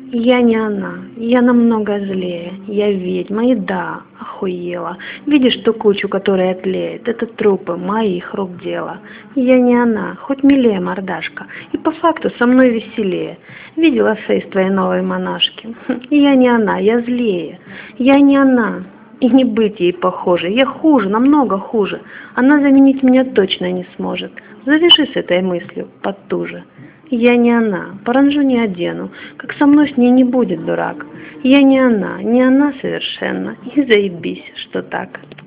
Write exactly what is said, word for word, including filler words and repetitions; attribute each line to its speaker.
Speaker 1: Я не она, я намного злее, я ведьма и да, охуела. Видишь ту кучу, которая тлеет, это трупы моих рук дело. Я не она, хоть милее мордашка, и по факту со мной веселее. Видела фейс твоей новой монашки? Я не она, я злее, я не она. И не быть ей похожей, я хуже, намного хуже. Она заменить меня точно не сможет. Завяжи с этой мыслью, подтуже. Я не она, паранжу не одену, как со мной с ней не будет дурак. Я не она, не она совершенно, и заебись, что так.